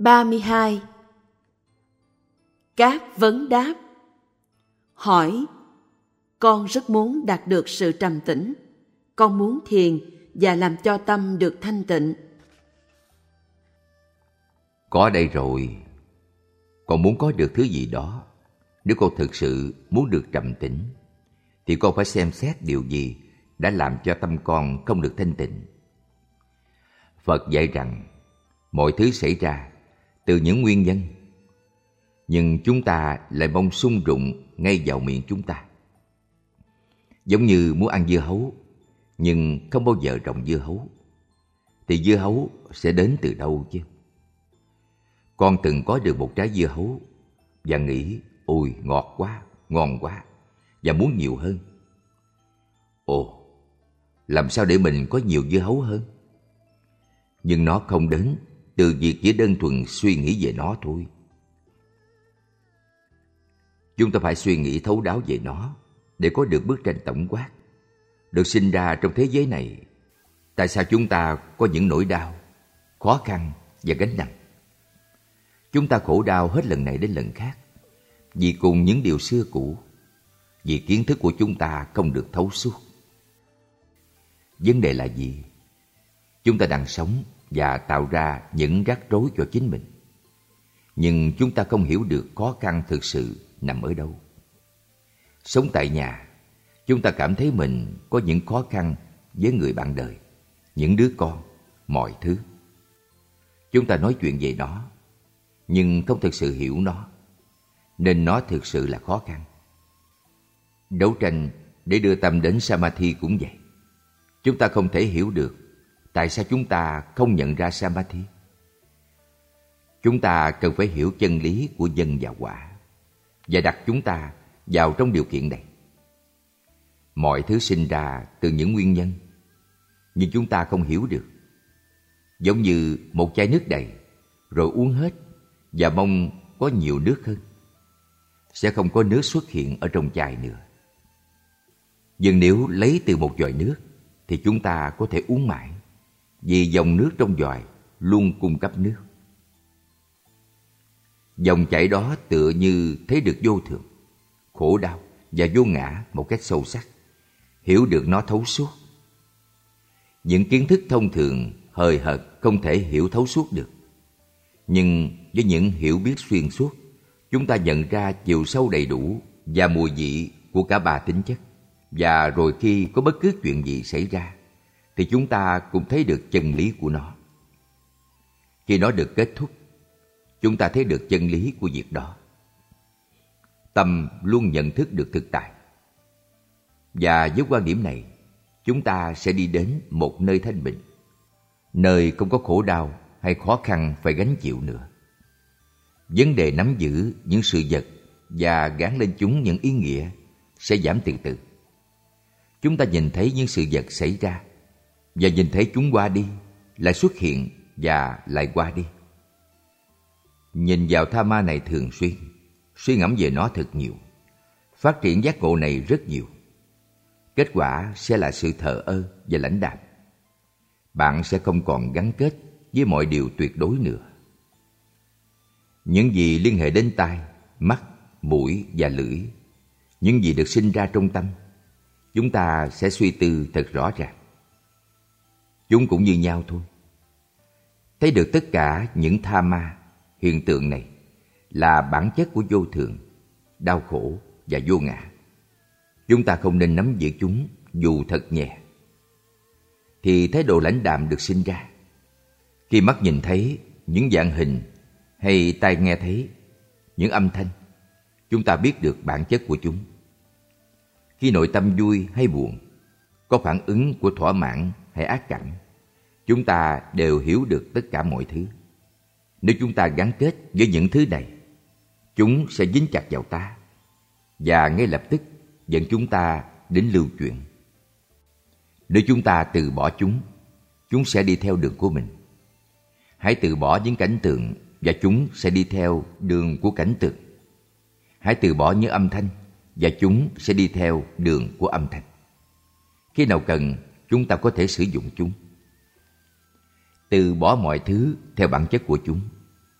32. Các vấn đáp. Hỏi: con rất muốn đạt được sự trầm tĩnh. Con muốn thiền và làm cho tâm được thanh tịnh. Có đây rồi. Con muốn có được thứ gì đó. Nếu con thực sự muốn được trầm tĩnh, thì con phải xem xét điều gì đã làm cho tâm con không được thanh tịnh. Phật dạy rằng mọi thứ xảy ra từ những nguyên nhân, nhưng chúng ta lại mong sung rụng ngay vào miệng chúng ta. Giống như muốn ăn dưa hấu, nhưng không bao giờ trồng dưa hấu, thì dưa hấu sẽ đến từ đâu chứ? Con từng có được một trái dưa hấu và nghĩ: ôi, ngọt quá, ngon quá, và muốn nhiều hơn. Ồ, làm sao để mình có nhiều dưa hấu hơn? Nhưng nó không đến từ việc chỉ đơn thuần suy nghĩ về nó thôi. Chúng ta phải suy nghĩ thấu đáo về nó để có được bức tranh tổng quát. Được sinh ra trong thế giới này, tại sao chúng ta có những nỗi đau, khó khăn và gánh nặng? Chúng ta khổ đau hết lần này đến lần khác vì cùng những điều xưa cũ, vì kiến thức của chúng ta không được thấu suốt. Vấn đề là gì? Chúng ta đang sống và tạo ra những rắc rối cho chính mình, nhưng chúng ta không hiểu được khó khăn thực sự nằm ở đâu. Sống tại nhà, chúng ta cảm thấy mình có những khó khăn với người bạn đời, những đứa con, mọi thứ. Chúng ta nói chuyện về nó, nhưng không thực sự hiểu nó, nên nó thực sự là khó khăn. Đấu tranh để đưa tâm đến Samadhi cũng vậy. Chúng ta không thể hiểu được tại sao chúng ta không nhận ra Samadhi. Chúng ta cần phải hiểu chân lý của nhân và quả và đặt chúng ta vào trong điều kiện này. Mọi thứ sinh ra từ những nguyên nhân, nhưng chúng ta không hiểu được. Giống như một chai nước đầy, rồi uống hết và mong có nhiều nước hơn. Sẽ không có nước xuất hiện ở trong chai nữa. Nhưng nếu lấy từ một vòi nước, thì chúng ta có thể uống mãi, vì dòng nước trong vòi luôn cung cấp nước. Dòng chảy đó tựa như thấy được vô thường, khổ đau và vô ngã một cách sâu sắc, hiểu được nó thấu suốt. Những kiến thức thông thường hời hợt không thể hiểu thấu suốt được. Nhưng với những hiểu biết xuyên suốt, chúng ta nhận ra chiều sâu đầy đủ và mùi vị của cả ba tính chất. Và rồi khi có bất cứ chuyện gì xảy ra, thì chúng ta cũng thấy được chân lý của nó. Khi nó được kết thúc, chúng ta thấy được chân lý của việc đó. Tâm luôn nhận thức được thực tại. Và với quan điểm này, chúng ta sẽ đi đến một nơi thanh bình, nơi không có khổ đau hay khó khăn phải gánh chịu nữa. Vấn đề nắm giữ những sự vật và gán lên chúng những ý nghĩa sẽ giảm từ từ. Chúng ta nhìn thấy những sự vật xảy ra và nhìn thấy chúng qua đi, lại xuất hiện và lại qua đi. Nhìn vào tha ma này thường xuyên, suy ngẫm về nó thật nhiều, phát triển giác ngộ này rất nhiều. Kết quả sẽ là sự thờ ơ và lãnh đạm. Bạn sẽ không còn gắn kết với mọi điều tuyệt đối nữa. Những gì liên hệ đến tai, mắt, mũi và lưỡi, những gì được sinh ra trong tâm, chúng ta sẽ suy tư thật rõ ràng. Chúng cũng như nhau thôi. Thấy được tất cả những tha ma, hiện tượng này là bản chất của vô thường, đau khổ và vô ngã. Chúng ta không nên nắm giữ chúng dù thật nhẹ. Thì thái độ lãnh đạm được sinh ra. Khi mắt nhìn thấy những dạng hình hay tai nghe thấy những âm thanh, chúng ta biết được bản chất của chúng. Khi nội tâm vui hay buồn, có phản ứng của thỏa mãn hay ác cảm, chúng ta đều hiểu được tất cả mọi thứ. Nếu chúng ta gắn kết với những thứ này, chúng sẽ dính chặt vào ta và ngay lập tức dẫn chúng ta đến lưu chuyển. Nếu chúng ta từ bỏ chúng sẽ đi theo đường của mình. Hãy từ bỏ những cảnh tượng và chúng sẽ đi theo đường của cảnh tượng. Hãy từ bỏ những âm thanh và chúng sẽ đi theo đường của âm thanh. Khi nào cần, chúng ta có thể sử dụng chúng. Từ bỏ mọi thứ theo bản chất của chúng.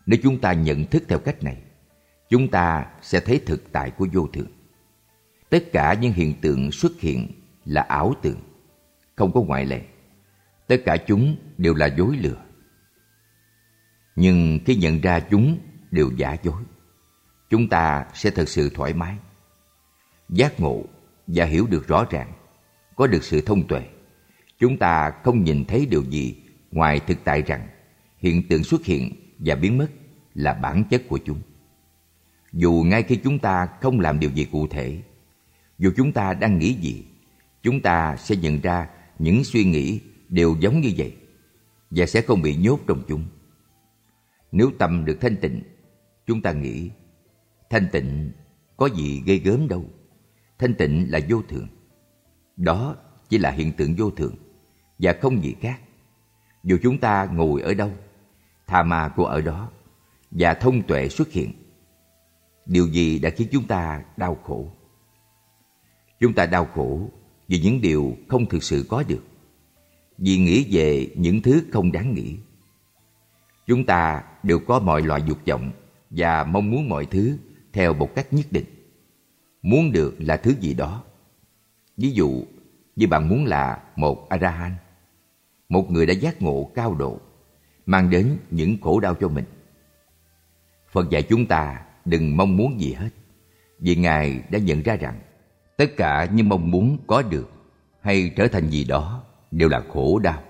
Nếu chúng ta nhận thức theo cách này, chúng ta sẽ thấy thực tại của vô thường. Tất cả những hiện tượng xuất hiện là ảo tưởng, không có ngoại lệ. Tất cả chúng đều là dối lừa. Nhưng khi nhận ra chúng đều giả dối, chúng ta sẽ thật sự thoải mái, giác ngộ và hiểu được rõ ràng, có được sự thông tuệ. Chúng ta không nhìn thấy điều gì ngoài thực tại rằng hiện tượng xuất hiện và biến mất là bản chất của chúng. Dù ngay khi chúng ta không làm điều gì cụ thể, dù chúng ta đang nghĩ gì, chúng ta sẽ nhận ra những suy nghĩ đều giống như vậy và sẽ không bị nhốt trong chúng. Nếu tâm được thanh tịnh, chúng ta nghĩ thanh tịnh có gì ghê gớm đâu, thanh tịnh là vô thường. Đó chỉ là hiện tượng vô thường và không gì khác. Dù chúng ta ngồi ở đâu, tha ma của ở đó và thông tuệ xuất hiện, điều gì đã khiến chúng ta đau khổ? Chúng ta đau khổ vì những điều không thực sự có được, vì nghĩ về những thứ không đáng nghĩ. Chúng ta đều có mọi loại dục vọng và mong muốn mọi thứ theo một cách nhất định. Muốn được là thứ gì đó. Ví dụ như bạn muốn là một A-la-hán, một người đã giác ngộ cao độ, mang đến những khổ đau cho mình. Phật dạy chúng ta đừng mong muốn gì hết, vì Ngài đã nhận ra rằng tất cả những mong muốn có được hay trở thành gì đó đều là khổ đau.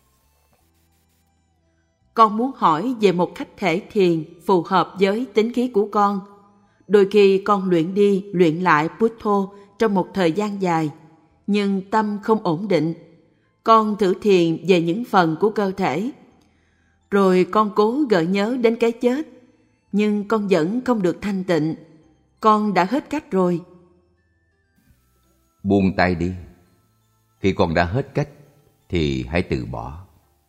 Con muốn hỏi về một cách thể thiền phù hợp với tính khí của con. Đôi khi con luyện đi luyện lại Buddha trong một thời gian dài, nhưng tâm không ổn định. Con thử thiền về những phần của cơ thể. Rồi con cố gợi nhớ đến cái chết, nhưng con vẫn không được thanh tịnh. Con đã hết cách rồi. Buông tay đi. Khi con đã hết cách thì hãy từ bỏ.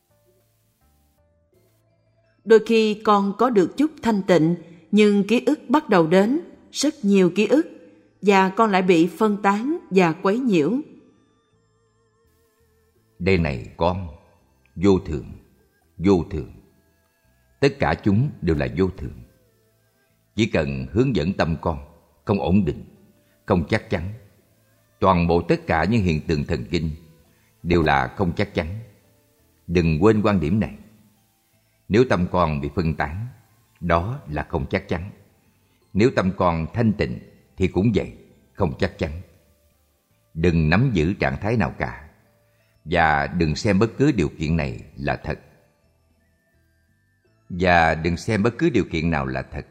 Đôi khi con có được chút thanh tịnh, nhưng ký ức bắt đầu đến, rất nhiều ký ức, và con lại bị phân tán và quấy nhiễu. Đây này con, vô thường, vô thường. Tất cả chúng đều là vô thường. Chỉ cần hướng dẫn tâm con, không ổn định, không chắc chắn. Toàn bộ tất cả những hiện tượng thần kinh đều là không chắc chắn. Đừng quên quan điểm này. Nếu tâm con bị phân tán, đó là không chắc chắn. Nếu tâm con thanh tịnh thì cũng vậy, không chắc chắn. Đừng nắm giữ trạng thái nào cả, và đừng xem bất cứ điều kiện này là thật. Và đừng xem bất cứ điều kiện nào là thật.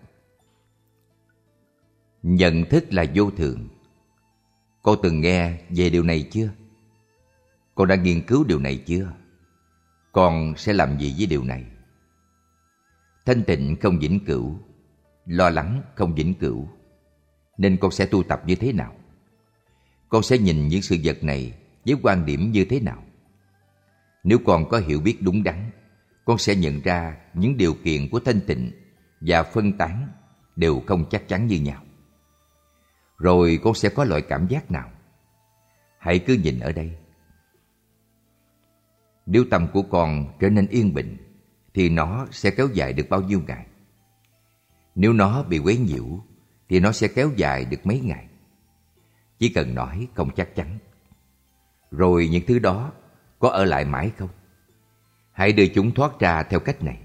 Nhận thức là vô thường. Con từng nghe về điều này chưa? Con đã nghiên cứu điều này chưa? Con sẽ làm gì với điều này? Thanh tịnh không vĩnh cửu, lo lắng không vĩnh cửu. Nên con sẽ tu tập như thế nào? Con sẽ nhìn những sự vật này với quan điểm như thế nào? Nếu con có hiểu biết đúng đắn, con sẽ nhận ra những điều kiện của thanh tịnh và phân tán đều không chắc chắn như nhau. Rồi con sẽ có loại cảm giác nào? Hãy cứ nhìn ở đây. Nếu tâm của con trở nên yên bình, thì nó sẽ kéo dài được bao nhiêu ngày? Nếu nó bị quấy nhiễu, thì nó sẽ kéo dài được mấy ngày? Chỉ cần nói không chắc chắn. Rồi những thứ đó có ở lại mãi không? Hãy đưa chúng thoát ra theo cách này.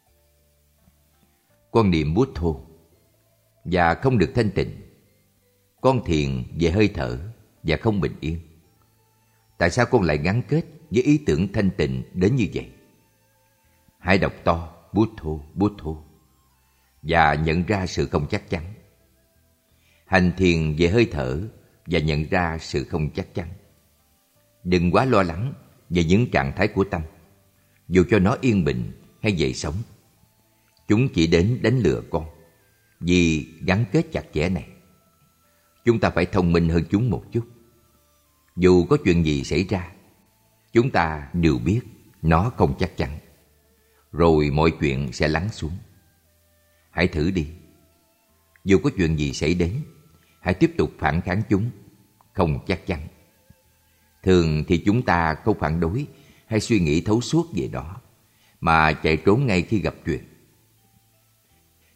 Con niệm Buddha và không được thanh tịnh. Con thiền về hơi thở và không bình yên. Tại sao con lại gắn kết với ý tưởng thanh tịnh đến như vậy? Hãy đọc to Buddha, Buddha và nhận ra sự không chắc chắn. Hành thiền về hơi thở và nhận ra sự không chắc chắn. Đừng quá lo lắng về những trạng thái của tâm, dù cho nó yên bình hay dậy sóng. Chúng chỉ đến đánh lừa con vì gắn kết chặt chẽ này. Chúng ta phải thông minh hơn chúng một chút. Dù có chuyện gì xảy ra, chúng ta đều biết nó không chắc chắn. Rồi mọi chuyện sẽ lắng xuống. Hãy thử đi. Dù có chuyện gì xảy đến, hãy tiếp tục phản kháng chúng. Không chắc chắn. Thường thì chúng ta không phản đối hay suy nghĩ thấu suốt về đó, mà chạy trốn ngay khi gặp chuyện.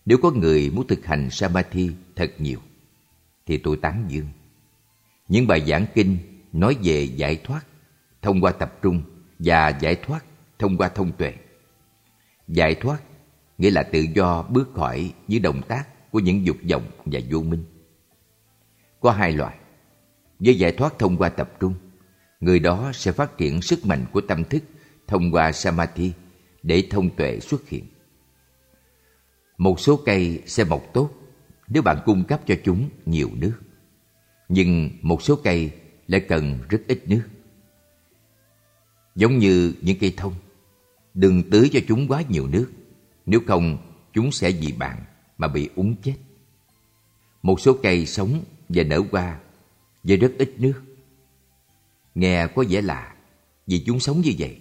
Nếu có người muốn thực hành Samadhi thật nhiều, thì tôi tán dương. Những bài giảng kinh nói về giải thoát thông qua tập trung và giải thoát thông qua thông tuệ. Giải thoát nghĩa là tự do bước khỏi những động tác của những dục vọng và vô minh. Có hai loại. Với giải thoát thông qua tập trung, người đó sẽ phát triển sức mạnh của tâm thức thông qua Samadhi để thông tuệ xuất hiện. Một số cây sẽ mọc tốt nếu bạn cung cấp cho chúng nhiều nước. Nhưng một số cây lại cần rất ít nước. Giống như những cây thông, đừng tưới cho chúng quá nhiều nước, nếu không chúng sẽ vì bạn mà bị úng chết. Một số cây sống và nở hoa với rất ít nước. Nghe có vẻ lạ vì chúng sống như vậy.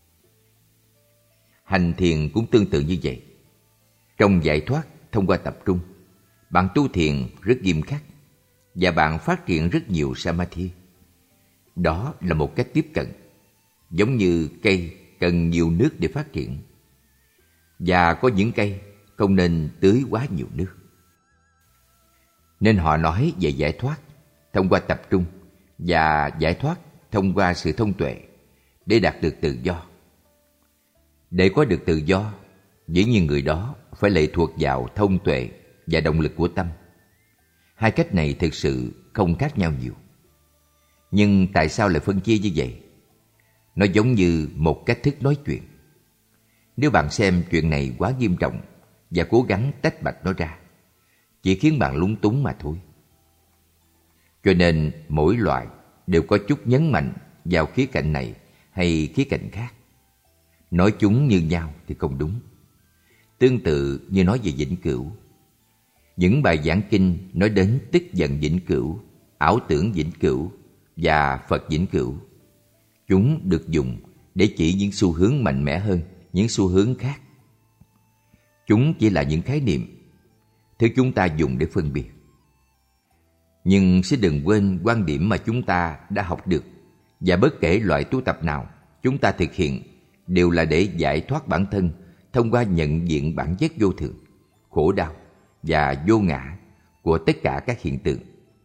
Hành thiền cũng tương tự như vậy. Trong giải thoát thông qua tập trung, bạn tu thiền rất nghiêm khắc và bạn phát triển rất nhiều Samadhi. Đó là một cách tiếp cận, giống như cây cần nhiều nước để phát triển. Và có những cây không nên tưới quá nhiều nước. Nên họ nói về giải thoát thông qua tập trung và giải thoát thông qua sự thông tuệ để đạt được tự do. Để có được tự do, dĩ nhiên người đó phải lệ thuộc vào thông tuệ và động lực của tâm. Hai cách này thực sự không khác nhau nhiều. Nhưng tại sao lại phân chia như vậy? Nó giống như một cách thức nói chuyện. Nếu bạn xem chuyện này quá nghiêm trọng và cố gắng tách bạch nó ra, chỉ khiến bạn lúng túng mà thôi. Cho nên mỗi loại đều có chút nhấn mạnh vào khía cạnh này hay khía cạnh khác. Nói chúng như nhau thì không đúng. Tương tự như nói về vĩnh cửu. Những bài giảng kinh nói đến tức giận vĩnh cửu, ảo tưởng vĩnh cửu và Phật vĩnh cửu. Chúng được dùng để chỉ những xu hướng mạnh mẽ hơn những xu hướng khác. Chúng chỉ là những khái niệm, thứ chúng ta dùng để phân biệt. Nhưng xin đừng quên quan điểm mà chúng ta đã học được, và bất kể loại tu tập nào chúng ta thực hiện đều là để giải thoát bản thân thông qua nhận diện bản chất vô thường, khổ đau và vô ngã của tất cả các hiện tượng.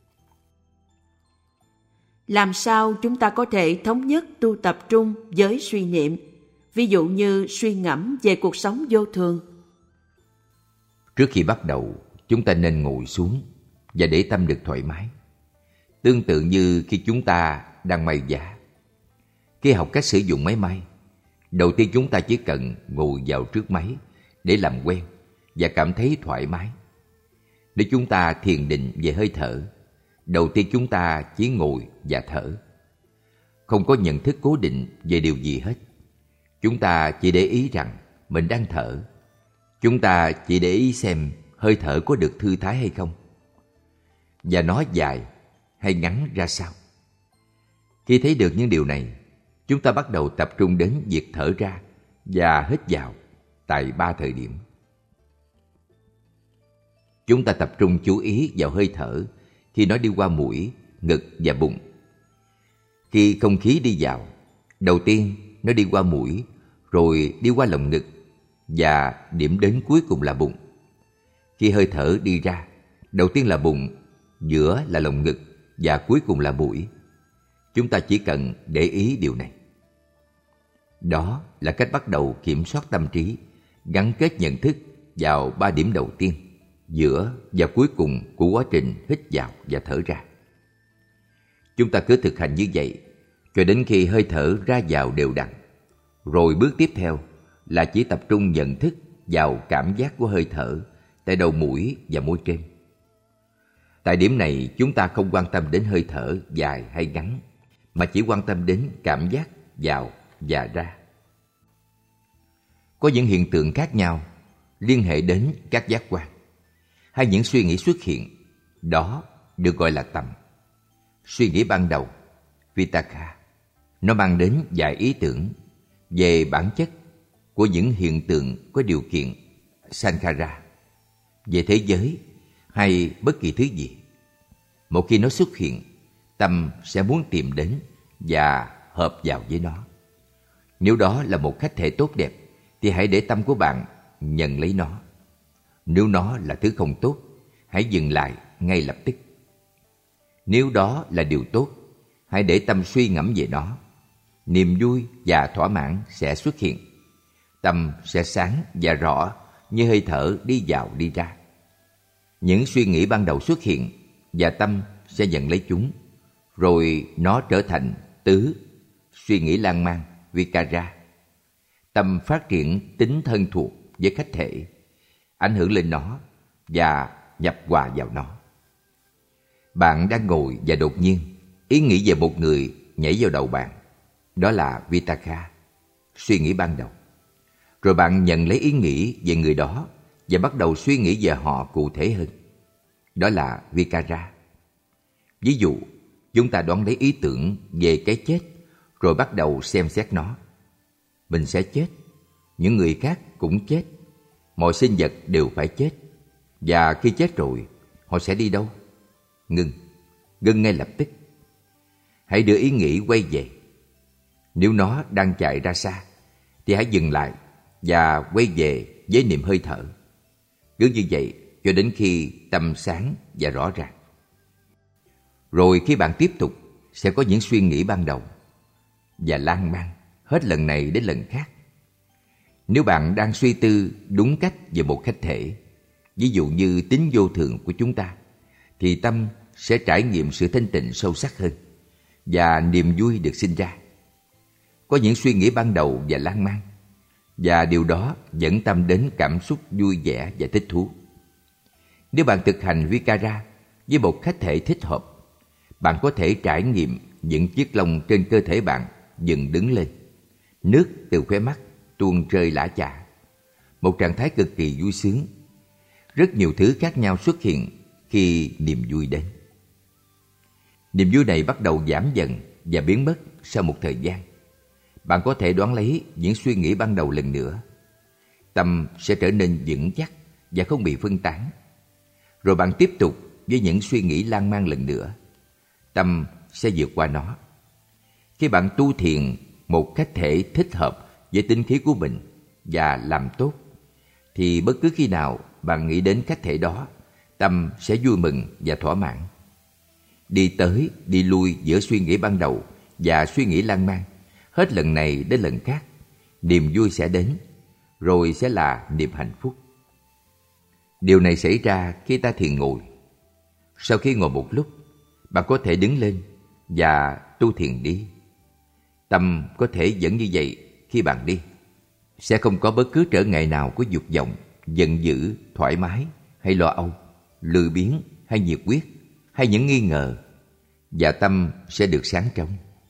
Làm sao chúng ta có thể thống nhất tu tập trung với suy niệm, ví dụ như suy ngẫm về cuộc sống vô thường? Trước khi bắt đầu, chúng ta nên ngồi xuống và để tâm được thoải mái. Tương tự như khi chúng ta đang may vá. Khi học cách sử dụng máy may, đầu tiên chúng ta chỉ cần ngồi vào trước máy để làm quen và cảm thấy thoải mái. Nếu chúng ta thiền định về hơi thở, đầu tiên chúng ta chỉ ngồi và thở. Không có nhận thức cố định về điều gì hết. Chúng ta chỉ để ý rằng mình đang thở. Chúng ta chỉ để ý xem hơi thở có được thư thái hay không, và nó dài hay ngắn ra sao. Khi thấy được những điều này, chúng ta bắt đầu tập trung đến việc thở ra và hít vào tại 3 thời điểm. Chúng ta tập trung chú ý vào hơi thở khi nó đi qua mũi, ngực và bụng. Khi không khí đi vào, đầu tiên nó đi qua mũi, rồi đi qua lồng ngực, và điểm đến cuối cùng là bụng. Khi hơi thở đi ra, đầu tiên là bụng, giữa là lồng ngực và cuối cùng là mũi. Chúng ta chỉ cần để ý điều này. Đó là cách bắt đầu kiểm soát tâm trí, gắn kết nhận thức vào 3 điểm đầu tiên, giữa và cuối cùng của quá trình hít vào và thở ra. Chúng ta cứ thực hành như vậy cho đến khi hơi thở ra vào đều đặn. Rồi bước tiếp theo là chỉ tập trung nhận thức vào cảm giác của hơi thở tại đầu mũi và môi trên. Tại điểm này chúng ta không quan tâm đến hơi thở dài hay ngắn, mà chỉ quan tâm đến cảm giác vào và ra. Có những hiện tượng khác nhau liên hệ đến các giác quan, hay những suy nghĩ xuất hiện, đó được gọi là tâm. Suy nghĩ ban đầu, Vitaka, nó mang đến vài ý tưởng về bản chất của những hiện tượng có điều kiện, Sankhara, về thế giới hay bất kỳ thứ gì. Một khi nó xuất hiện, tâm sẽ muốn tìm đến và hợp vào với nó. Nếu đó là một khách thể tốt đẹp, thì hãy để tâm của bạn nhận lấy nó. Nếu nó là thứ không tốt, hãy dừng lại ngay lập tức. Nếu đó là điều tốt, hãy để tâm suy ngẫm về nó. Niềm vui và thỏa mãn sẽ xuất hiện. Tâm sẽ sáng và rõ như hơi thở đi vào đi ra. Những suy nghĩ ban đầu xuất hiện và tâm sẽ nhận lấy chúng, rồi nó trở thành tứ, suy nghĩ lan man, vicara. Tâm phát triển tính thân thuộc với khách thể, ảnh hưởng lên nó và nhập hòa vào nó. Bạn đang ngồi và đột nhiên ý nghĩ về một người nhảy vào đầu bạn. Đó là Vitaka, suy nghĩ ban đầu. Rồi bạn nhận lấy ý nghĩ về người đó và bắt đầu suy nghĩ về họ cụ thể hơn. Đó là Vikara. Ví dụ, chúng ta đoán lấy ý tưởng về cái chết rồi bắt đầu xem xét nó. Mình sẽ chết, những người khác cũng chết, mọi sinh vật đều phải chết. Và khi chết rồi, họ sẽ đi đâu? Ngưng ngay lập tức. Hãy đưa ý nghĩ quay về. Nếu nó đang chạy ra xa, thì hãy dừng lại và quay về với niệm hơi thở. Cứ như vậy cho đến khi tâm sáng và rõ ràng. Rồi khi bạn tiếp tục, sẽ có những suy nghĩ ban đầu và lan man hết lần này đến lần khác. Nếu bạn đang suy tư đúng cách về một khách thể, ví dụ như tính vô thường của chúng ta, thì tâm sẽ trải nghiệm sự thanh tịnh sâu sắc hơn và niềm vui được sinh ra. Có những suy nghĩ ban đầu và lan man, và điều đó dẫn tâm đến cảm xúc vui vẻ và thích thú. Nếu bạn thực hành Vikara với một khách thể thích hợp, bạn có thể trải nghiệm những chiếc lông trên cơ thể bạn dựng đứng lên, nước từ khóe mắt tuôn rơi lã chã, một trạng thái cực kỳ vui sướng. Rất nhiều thứ khác nhau xuất hiện khi niềm vui đến. Niềm vui này bắt đầu giảm dần và biến mất sau một thời gian. Bạn có thể đoán lấy những suy nghĩ ban đầu lần nữa. Tâm sẽ trở nên vững chắc và không bị phân tán. Rồi bạn tiếp tục với những suy nghĩ lan man lần nữa. Tâm sẽ vượt qua nó. Khi bạn tu thiền một khách thể thích hợp với tính khí của mình và làm tốt, thì bất cứ khi nào bạn nghĩ đến khách thể đó, tâm sẽ vui mừng và thỏa mãn. Đi tới, đi lui giữa suy nghĩ ban đầu và suy nghĩ lan man, hết lần này đến lần khác, niềm vui sẽ đến, rồi sẽ là niềm hạnh phúc. Điều này xảy ra khi ta thiền ngồi. Sau khi ngồi một lúc, bạn có thể đứng lên và tu thiền đi. Tâm có thể vẫn như vậy khi bạn đi. Sẽ không có bất cứ trở ngại nào của dục vọng, giận dữ, thoải mái hay lo âu, lười biếng hay nhiệt huyết hay những nghi ngờ, và tâm sẽ được sáng trong.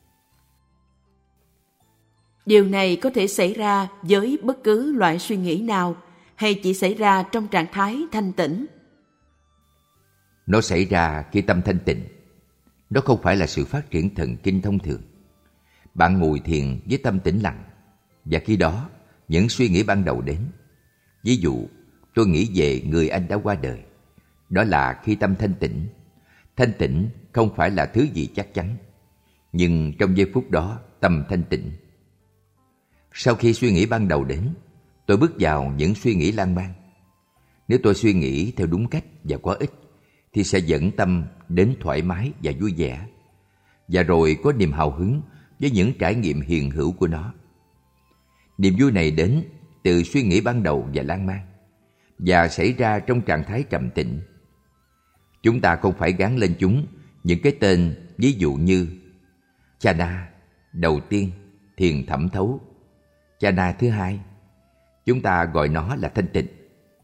Điều này có thể xảy ra với bất cứ loại suy nghĩ nào hay chỉ xảy ra trong trạng thái thanh tĩnh? Nó xảy ra khi tâm thanh tịnh. Nó không phải là sự phát triển thần kinh thông thường. Bạn ngồi thiền với tâm tĩnh lặng, và khi đó những suy nghĩ ban đầu đến. Ví dụ, tôi nghĩ về người anh đã qua đời. Đó là khi tâm thanh tĩnh. Thanh tĩnh không phải là thứ gì chắc chắn, nhưng trong giây phút đó tâm thanh tịnh. Sau khi suy nghĩ ban đầu đến, tôi bước vào những suy nghĩ lan man. Nếu tôi suy nghĩ theo đúng cách và có ích, thì sẽ dẫn tâm đến thoải mái và vui vẻ, và rồi có niềm hào hứng với những trải nghiệm hiện hữu của nó. Niềm vui này đến từ suy nghĩ ban đầu và lan man, và xảy ra trong trạng thái trầm tĩnh. Chúng ta không phải gán lên chúng những cái tên ví dụ như Chana đầu tiên, thiền thẩm thấu. Chana thứ hai, chúng ta gọi nó là thanh tịnh.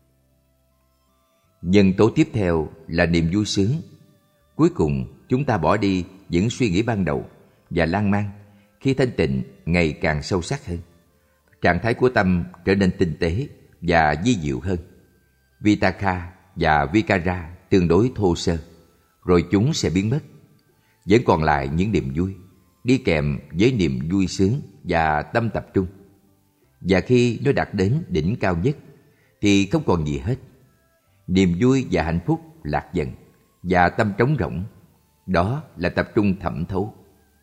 Nhân tố tiếp theo là niềm vui sướng. Cuối cùng, chúng ta bỏ đi những suy nghĩ ban đầu và lan man khi thanh tịnh ngày càng sâu sắc hơn. Trạng thái của tâm trở nên tinh tế và vi diệu hơn. Vitaka và Vikara tương đối thô sơ, rồi chúng sẽ biến mất. Vẫn còn lại những niềm vui, đi kèm với niềm vui sướng và tâm tập trung. Và khi nó đạt đến đỉnh cao nhất, thì không còn gì hết. Niềm vui và hạnh phúc lạc dần, và tâm trống rỗng. Đó là tập trung thẩm thấu.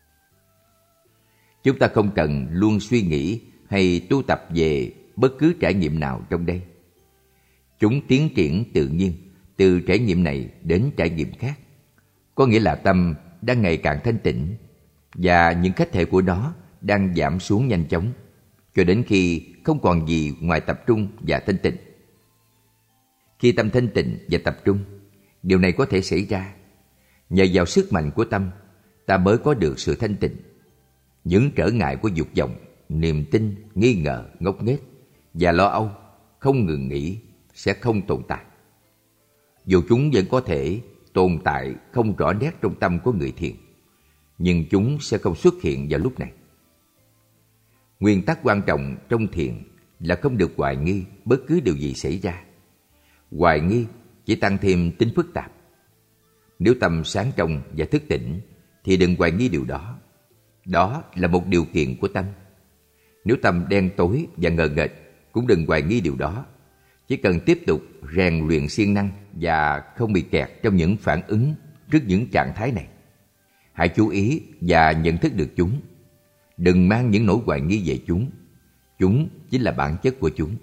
Chúng ta không cần luôn suy nghĩ hay tu tập về bất cứ trải nghiệm nào trong đây. Chúng tiến triển tự nhiên từ trải nghiệm này đến trải nghiệm khác. Có nghĩa là tâm đang ngày càng thanh tịnh và những khách thể của nó đang giảm xuống nhanh chóng cho đến khi không còn gì ngoài tập trung và thanh tịnh. Khi tâm thanh tịnh và tập trung, điều này có thể xảy ra. Nhờ vào sức mạnh của tâm, ta mới có được sự thanh tịnh. Những trở ngại của dục vọng, niềm tin, nghi ngờ, ngốc nghếch và lo âu không ngừng nghỉ sẽ không tồn tại. Dù chúng vẫn có thể tồn tại không rõ nét trong tâm của người thiền, nhưng chúng sẽ không xuất hiện vào lúc này. Nguyên tắc quan trọng trong thiền là không được hoài nghi bất cứ điều gì xảy ra. Hoài nghi chỉ tăng thêm tính phức tạp. Nếu tâm sáng trong và thức tỉnh thì đừng hoài nghi điều đó. Đó là một điều kiện của tâm. Nếu tâm đen tối và ngờ nghệch cũng đừng hoài nghi điều đó. Chỉ cần tiếp tục rèn luyện siêng năng và không bị kẹt trong những phản ứng trước những trạng thái này. Hãy chú ý và nhận thức được chúng. Đừng mang những nỗi hoài nghi về chúng. Chúng chính là bản chất của chúng.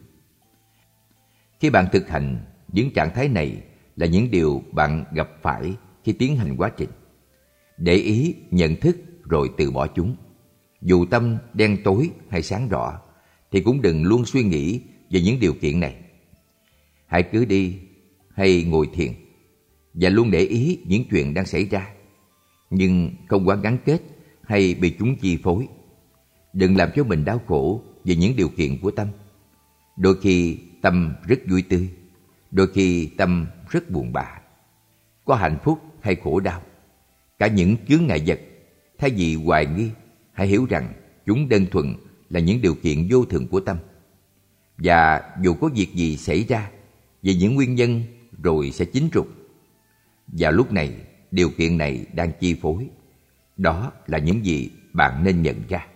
Khi bạn thực hành, những trạng thái này là những điều bạn gặp phải khi tiến hành quá trình. Để ý, nhận thức rồi từ bỏ chúng. Dù tâm đen tối hay sáng rõ, thì cũng đừng luôn suy nghĩ về những điều kiện này. Hãy cứ đi hay ngồi thiền và luôn để ý những chuyện đang xảy ra, nhưng không quá gắn kết hay bị chúng chi phối. Đừng làm cho mình đau khổ về những điều kiện của tâm. Đôi khi tâm rất vui tươi, đôi khi tâm rất buồn bã. Có hạnh phúc hay khổ đau, cả những chướng ngại vật, thay vì hoài nghi, hãy hiểu rằng chúng đơn thuần là những điều kiện vô thường của tâm. Và dù có việc gì xảy ra, về những nguyên nhân rồi sẽ chín rục. Vào lúc này, điều kiện này đang chi phối. Đó là những gì bạn nên nhận ra.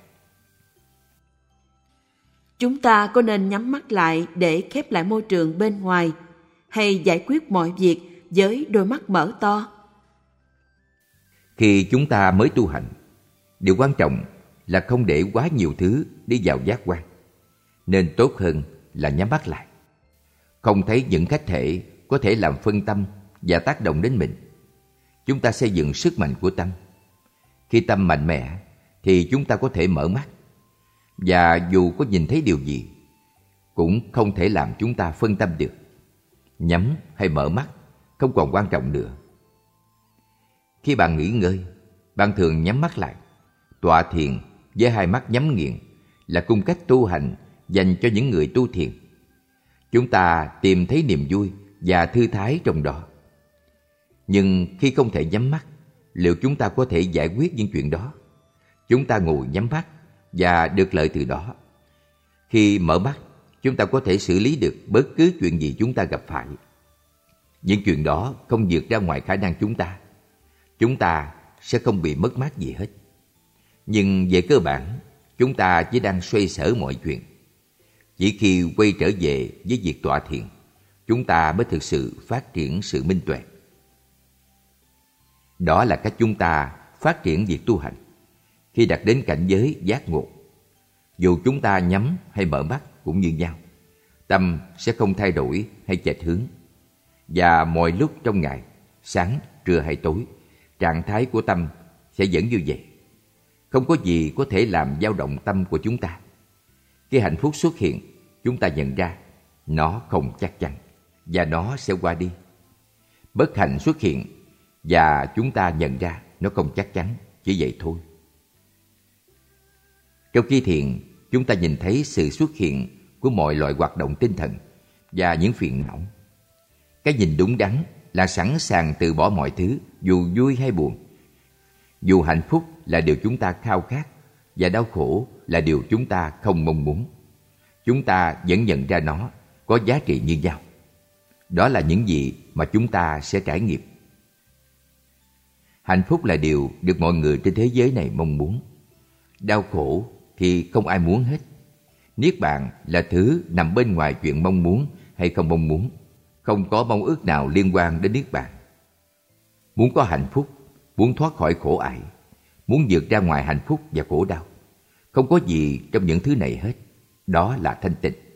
Chúng ta có nên nhắm mắt lại để khép lại môi trường bên ngoài, hay giải quyết mọi việc với đôi mắt mở to? Khi chúng ta mới tu hành, điều quan trọng là không để quá nhiều thứ đi vào giác quan. Nên tốt hơn là nhắm mắt lại. Không thấy những khách thể có thể làm phân tâm và tác động đến mình. Chúng ta xây dựng sức mạnh của tâm. Khi tâm mạnh mẽ thì chúng ta có thể mở mắt. Và dù có nhìn thấy điều gì, cũng không thể làm chúng ta phân tâm được. Nhắm hay mở mắt không còn quan trọng nữa. Khi bạn nghỉ ngơi, bạn thường nhắm mắt lại. Tọa thiền với hai mắt nhắm nghiền là cung cách tu hành dành cho những người tu thiền. Chúng ta tìm thấy niềm vui và thư thái trong đó. Nhưng khi không thể nhắm mắt, liệu chúng ta có thể giải quyết những chuyện đó? Chúng ta ngồi nhắm mắt và được lợi từ đó. Khi mở mắt, chúng ta có thể xử lý được bất cứ chuyện gì chúng ta gặp phải. Những chuyện đó không vượt ra ngoài khả năng chúng ta. Chúng ta sẽ không bị mất mát gì hết. Nhưng về cơ bản, chúng ta chỉ đang xoay sở mọi chuyện. Chỉ khi quay trở về với việc tọa thiền, chúng ta mới thực sự phát triển sự minh tuệ. Đó là cách chúng ta phát triển việc tu hành. Khi đạt đến cảnh giới giác ngộ, dù chúng ta nhắm hay mở mắt cũng như nhau, tâm sẽ không thay đổi hay chệch hướng. Và mọi lúc trong ngày, sáng, trưa hay tối, trạng thái của tâm sẽ vẫn như vậy. Không có gì có thể làm dao động tâm của chúng ta. Khi hạnh phúc xuất hiện, chúng ta nhận ra nó không chắc chắn và nó sẽ qua đi. Bất hạnh xuất hiện và chúng ta nhận ra nó không chắc chắn, chỉ vậy thôi. Trong khi thiền, chúng ta nhìn thấy sự xuất hiện của mọi loại hoạt động tinh thần và những phiền não. Cái nhìn đúng đắn là sẵn sàng từ bỏ mọi thứ, dù vui hay buồn. Dù hạnh phúc là điều chúng ta khao khát và đau khổ là điều chúng ta không mong muốn, chúng ta vẫn nhận ra nó có giá trị như nhau. Đó là những gì mà chúng ta sẽ trải nghiệm. Hạnh phúc là điều được mọi người trên thế giới này mong muốn. Đau khổ thì không ai muốn hết. Niết bàn là thứ nằm bên ngoài chuyện mong muốn hay không mong muốn. Không có mong ước nào liên quan đến Niết bàn. Muốn có hạnh phúc, muốn thoát khỏi khổ ải, muốn vượt ra ngoài hạnh phúc và khổ đau, không có gì trong những thứ này hết. Đó là thanh tịnh.